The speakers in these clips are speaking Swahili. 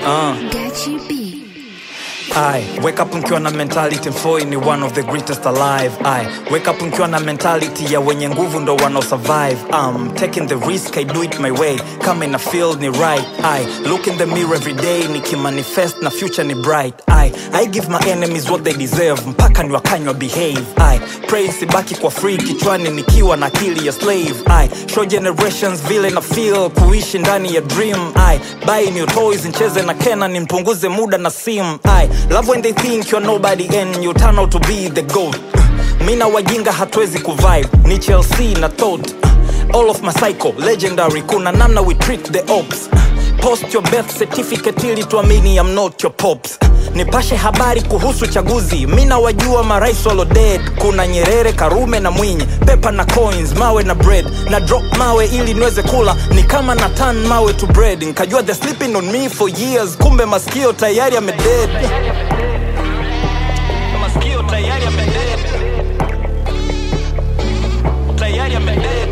I wake up mkiwa na mentality mfoi ni one of the greatest alive. I wake up mkiwa na mentality ya wenye nguvu ndo wanao survive. I'm taking the risk, I do it my way. Kama ina feel ni right. I look in the mirror every day, nikimanifest na future ni bright. I give my enemies what they deserve, mpaka ni wakanywa behave. I pray sibaki kwa free kichwani nikiwa na akili ya slave. I show generations vile na feel kuishi ndani ya dream. I buy new toys ncheze na Kena nimpunguze muda na sim. I love when they think you're nobody and you turn out to be the GOAT. Mina wajinga hatuwezi kuvibe, ni Chelsea na thought. All of my psycho, legendary, kuna namna we treat the ops. Post your birth certificate ili tuamini I'm not your pops. Nipashe habari kuhusu chaguzi, mina wajua marais walo dead. Kuna Nyerere, Karume na Mwinyi, pepa na coins, mawe na bread. Na drop mawe ili niweze kula, ni kama na turn mawe to bread. Nkajua they're sleeping on me for years, kumbe masikio tayari yamedead. Masikio tayari yamedead. Tayari yamedead.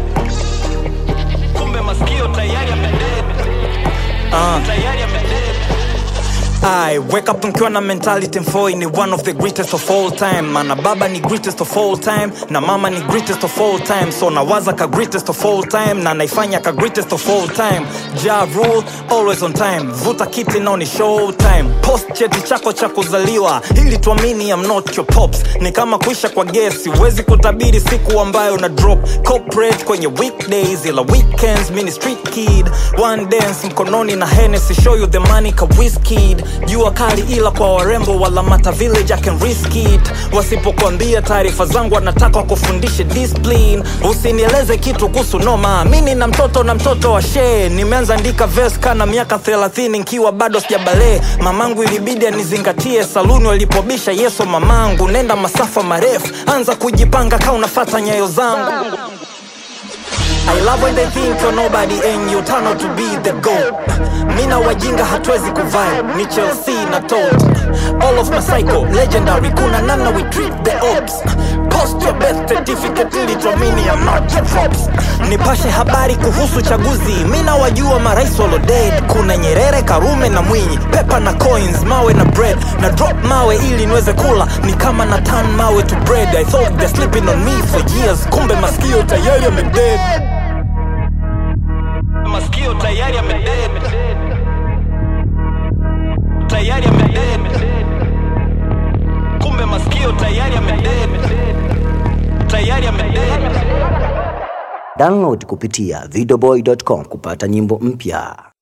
Kumbe masikio tayari yamedead. Tayari yamedead. I wake up mkiwa na mentality mfoi ni one of the greatest of all time. Mana baba ni greatest of all time, na mama ni greatest of all time. So nawaza ka greatest of all time, na naifanya ka greatest of all time. Ja rule, always on time. Vuta kiti nao ni show time. Post cheti chako cha kuzaliwa ili tuamini I'm not your pops. Ni kama kuisha kwa gesi, huwezi kutabiri siku ambayo na drop. Corporate kwenye weekdays, ila weekends mini street kid. One dance mkononi na Hennessy, show you the money ka whiskey. Jua kali ila kwa warembo wala Mata Village I can risk it. Wasipokuambia taarifa zangu wanataka kufundishe discipline. Usinieleze kitu kuhusu noma, mimi na mtoto wa she. Nimeanza andika verse kana miaka 30 nikiwa bado sijabale. Mamangu ilibidi anizingatie saluni walipobisha yeso mamangu. Nenda masafa marefu, anza kujipanga kama unafuata nyayo zangu. I love when they think you're nobody and you turn out to be the GOAT. Mina wajinga hatuwezi kuvibe, ni Chelsea na thought. All of my psycho, legendary, kuna namna we treat the ops. Post your birth certificate ili tuamini I'm not your props. Nipashe habari kuhusu chaguzi, mina wajua marais walo dead. Kuna Nyerere, Karume na Mwinyi, pepa na coins, mawe na bread. Na drop mawe ili niweze kula, ni kama na turn mawe to bread. I thought they're sleeping on me for years, kumbe masikio tayari yamedead. Masikio tayari yamedead. Tayari yamedead. Kumbe masikio tayari yamedead. Tayari yamedead. Download kupitia videoboy.com kupata nyimbo mpya.